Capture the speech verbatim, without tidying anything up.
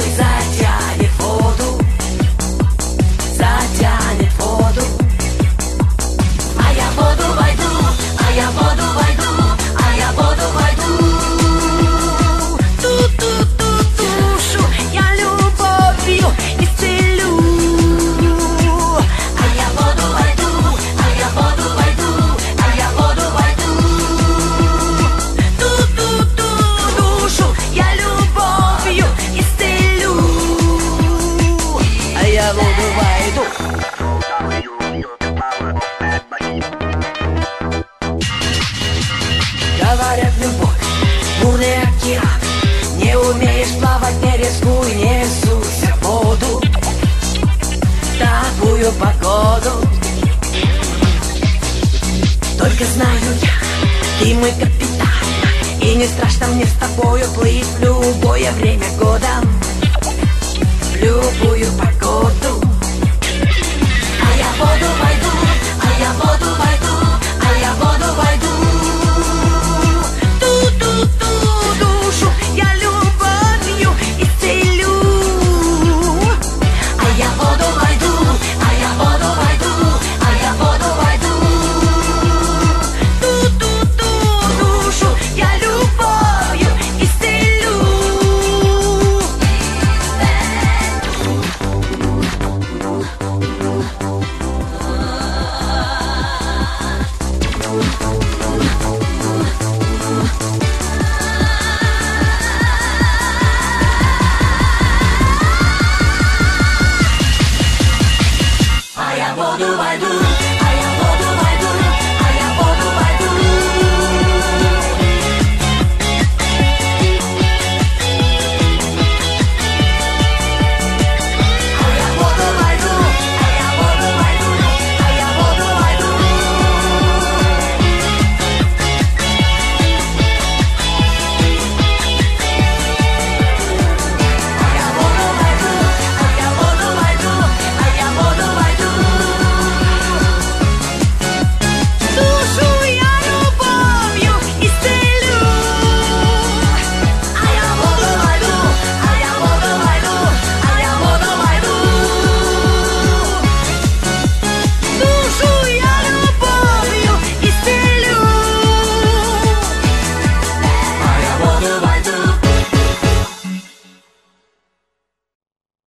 тобой затянет воду, затянет воду. А я в воду войду, а я в воду войду, а я в воду войду. Ту-ту-ту душу я любовью исцелю. А я в воду войду, а я в воду войду, а я в воду войду. Ту-ту-ту душу я любовью исцелю. А я в воду войду. Говорят, любовь, бурный океан. Не умеешь плавать, не рискуй, не суйся в воду в такую погоду. Только знаю я, ты мой капитан, и не страшно мне с тобою плыть в любое время года.